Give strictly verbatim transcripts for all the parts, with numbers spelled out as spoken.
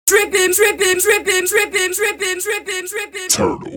Trippin', trippin', trippin', trippin', trippin', trippin', trippin'. Turtle.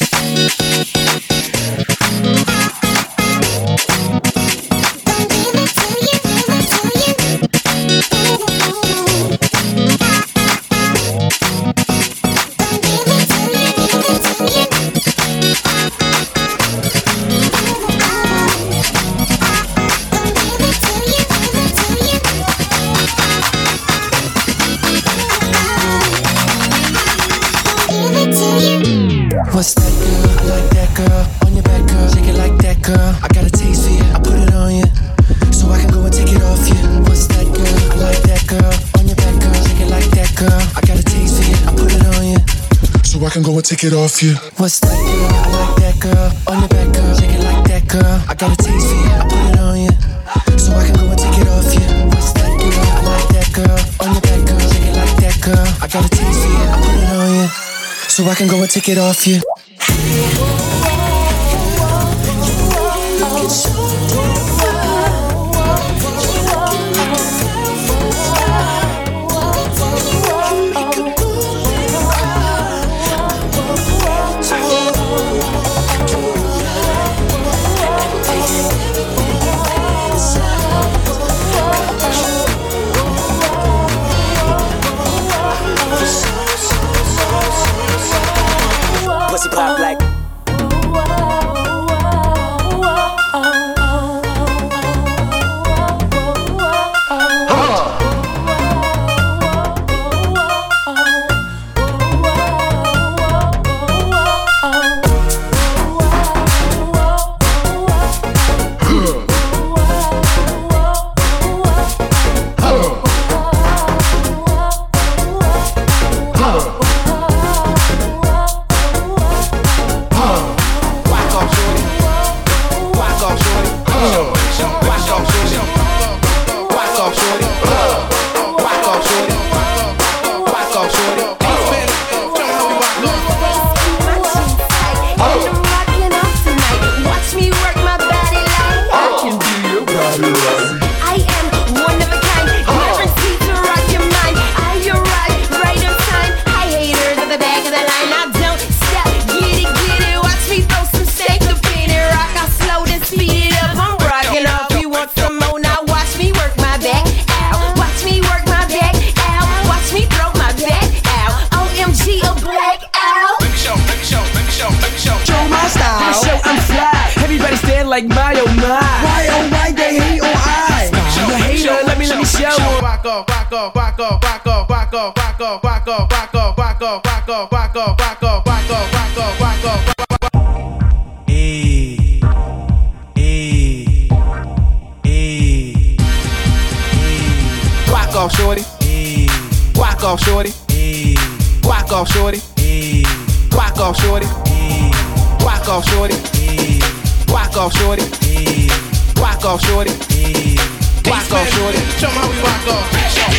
What's that girl? I like that girl. On your back, girl. Shake it like that, girl. I got a taste for you. I put it on you, so I can go and take it off you. What's that girl? I like that girl. On your back, girl. Shake it like that, girl. I got a taste for you. I put it on you, so I can go and take it off you. What's that girl? I like that girl. On your back, girl. Shake it like that, girl. I got a taste for you. I put it on you, so I can go and take it off you. What's that girl? I like that girl. On your back, girl. Shake it like that, girl. I got a taste for you. I put it on you, so I can go and take it off you. Pussy pop like like my oh my. Why oh why they hate on I? I'm a hater, let me let me show. Rock off, rock off, rock off, rock off, rock off, rock off, rock off, rock off, rock off, rock off, rock off, rock off, rock off, rock off, rock off. Hey, hey, hey, hey. Rock off, shorty. Hey, rock off, shorty. Hey, rock off, shorty. Hey, rock off, shorty. Hey, rock off, shorty. Hey. Rock off, shorty. Hey. Rock off, shorty. Hey. Rock off, shorty. Show 'em how we rock off.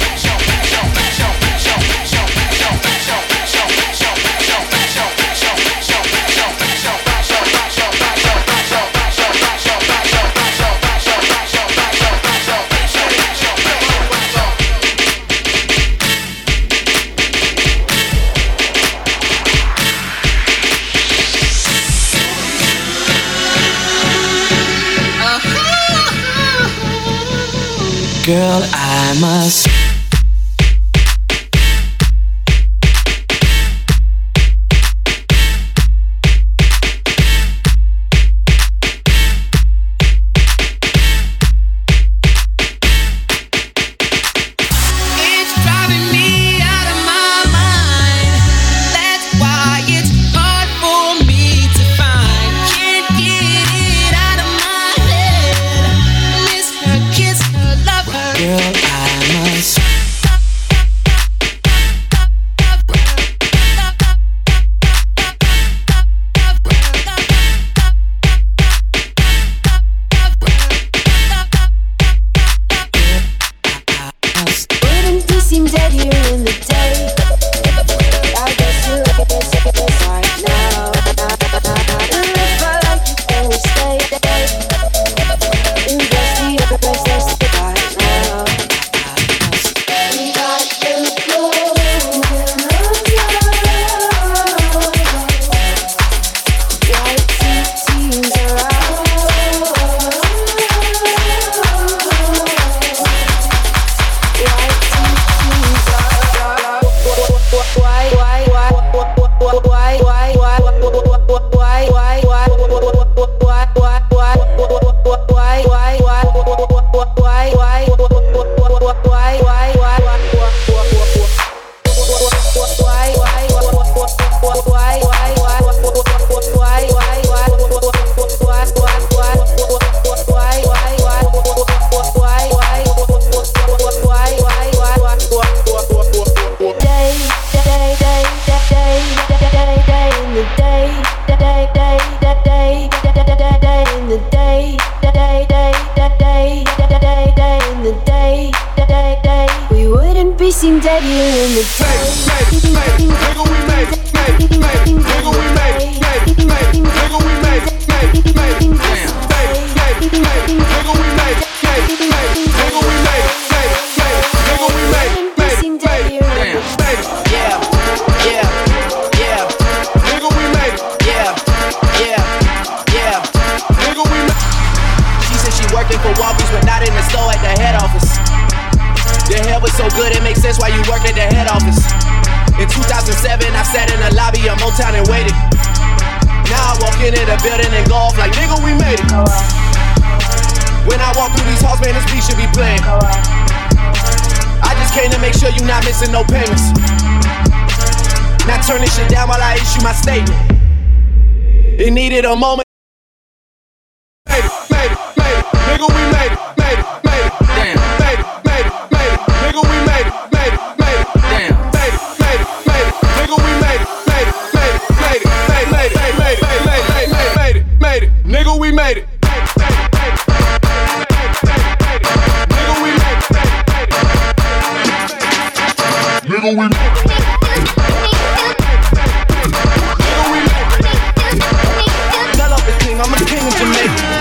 Girl, I must girl, I must Seem dead here in the day. Nigga, we made it, made it, made it. Nigga, we made it, made it, made it. Nigga, we made it, made it, made it. Made it, made it, made it. Nigga, we made it, made it, made it. Nigga, we made it, made it, made it. Nigga, we made it, made it, made it. Made it. Yeah, yeah, yeah. Nigga, we made it. Yeah, yeah, yeah. Nigga, we made it. She said she working for Walgreens, but not in the store at the head office. The hair was so good, it makes sense why you work at the head office. In two thousand seven, I sat in the lobby of Motown and waited. Now I walk into the building and go off like, nigga, we made it. When I walk through these halls, man, this beat should be playing. I just came to make sure you not missing no payments. Now turn this shit down while I issue my statement. It needed a moment. Made it, made it, made it. Nigga, we made it, made it, made it. Damn. Made it, made it, made it. Nigga, we made it, made it, made it. Damn. Made it, made it, made it. Nigga, we made it, made it, made it, made it, made it, made it, made it, made it, made it, made it. Nigga, we made it. Nigga, we made it. Nigga, we made it. Tell off the king, I'm a king of Jamaica.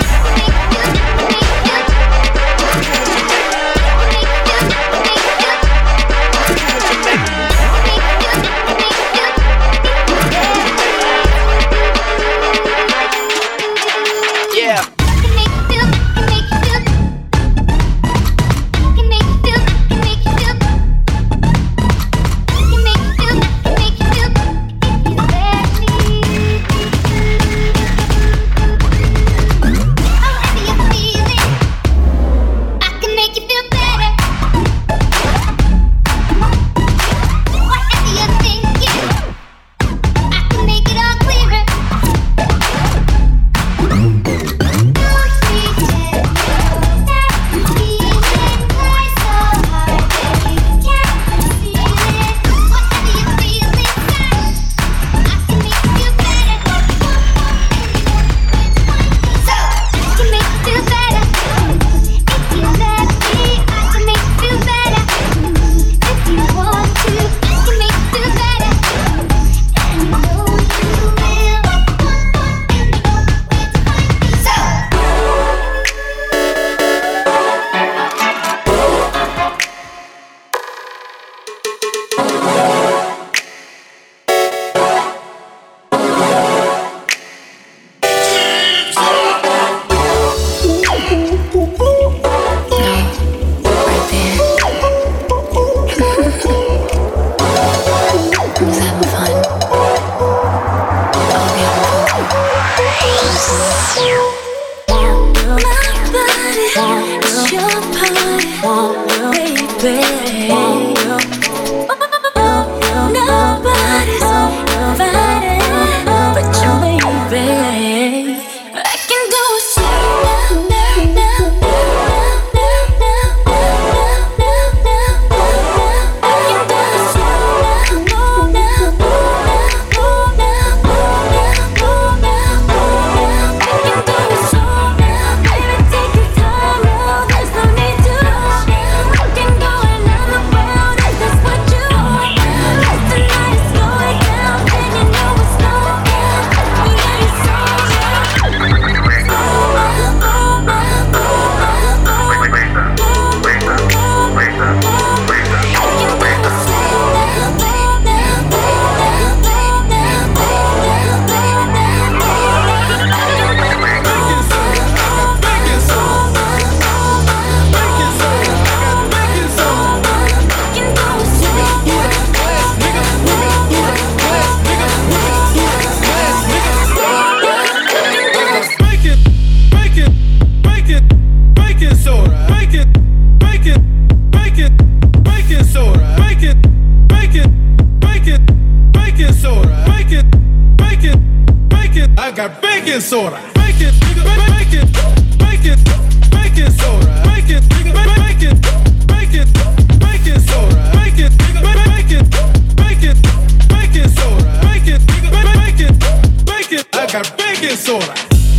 bacon, bacon, bacon, bacon soda. Bacon, bacon, bacon. I got bacon soda. Bacon, bacon, bacon, bacon soda. Bacon, bacon, bacon, bacon soda. Bacon, bacon, bacon, bacon soda. Bacon, bacon, bacon. I got bacon soda.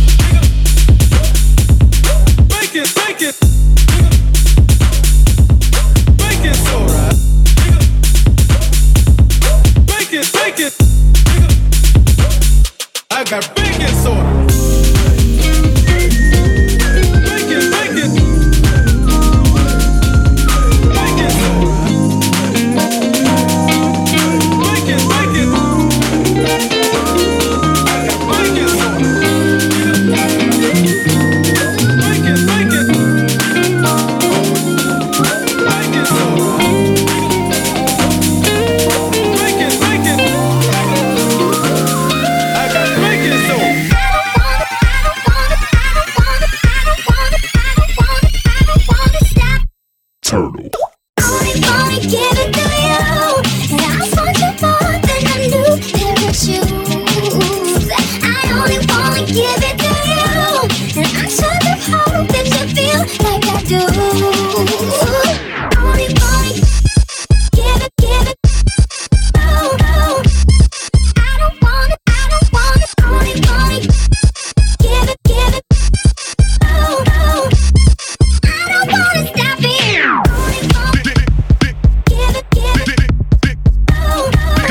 Bacon, bacon, bacon soda. Bacon, bacon. I got bacon soda. Bacon, bacon. Bacon soda. Bacon, bacon. I got bacon soda. Bacon, bacon. Bacon soda. Bacon, bacon. I got bacon soda. Turtle. Only wanna give it to you, and I want you more than a new pair of shoes. I only wanna give it to you, and I sure do hope that you feel like I do. Only wanna give it, give it. Oh, oh. I don't wanna, I don't wanna. Only wanna give it, give it. Oh, oh. I don't wanna stop it. Only wanna give it, give it. Oh, oh.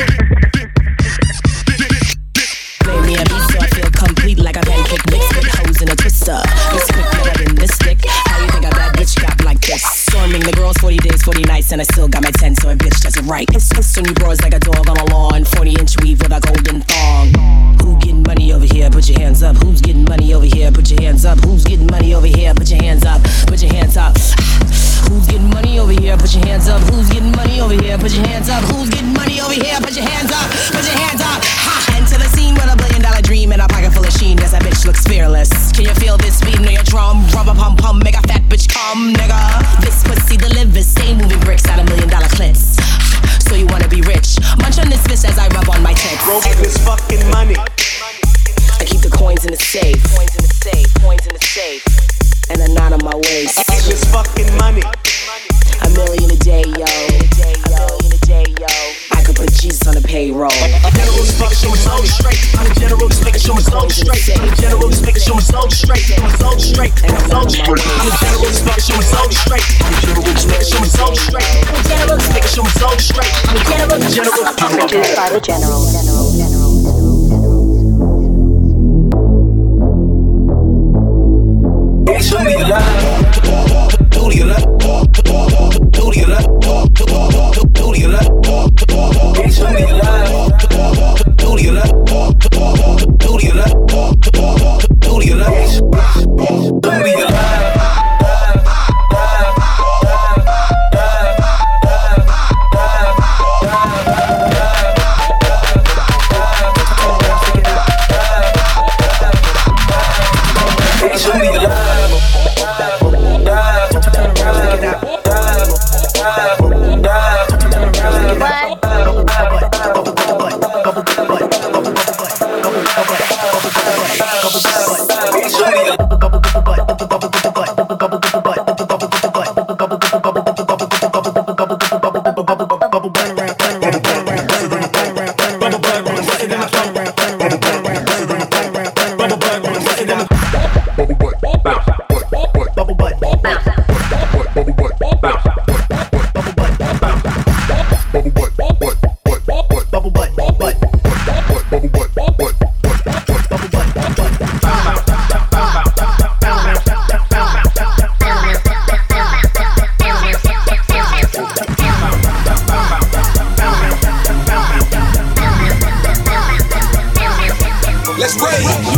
Play me a beat so I feel complete like a pancake mix with hoes in a twister. This quick never been this thick. How you think a bad bitch got like this? Storming the girls forty days, forty nights, and I still got my ten, so a bitch does it right. It's it's on you bros like a dog on a lawn. forty inch weave with a golden thong. Who getting money over here? Put your hands up. Who's getting money over here? Put your hands up. Who's getting money over here? Put your hands up. Put your hands up. Who's getting money over here? Put your hands up. Who's getting money over here? Put your hands up. Who's getting money over here? Put your hands up. Put your hands up. Ha! Enter the scene with a billion dollar dream and a pocket full of sheen. Yes, that bitch looks fearless. Can you feel this beating on your drum? Rubber pum pum, make a fat bitch come, nigga. This pussy delivers, stay moving bricks out of million dollar clips. So you wanna be rich? Munch on this fish as I rub on my tits. Broke this fucking money. I keep the coins in the safe. Coins in the safe. Coins in the safe. And a knot on my waist. This fucking money. A million a day, yo. A million a day, yo. I could put Jesus on the payroll. General just making sure my soul is straight. I'm the general just making sure my soul is straight. I'm the general just making sure my soul is straight. My soul is straight. My soul is straight. I'm the general just making sure my soul is straight. I'm the general just making sure my soul is straight. I'm the general just making sure my soul is straight. I'm the general, the general. Produced by the general. General. General. Show me your love. Do your love. Do your love. Do your love. Show me your love. Do your love. Do your love. Do your love. Show me your love. Show me your love. Let's rage.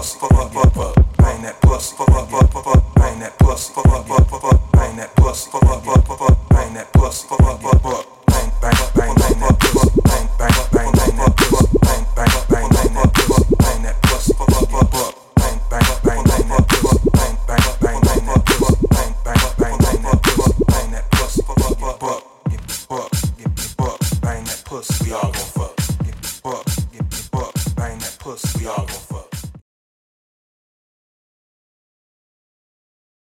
pussy, fuck, fuck, fuck, fuck, bang that pussy, fuck, fuck, fuck.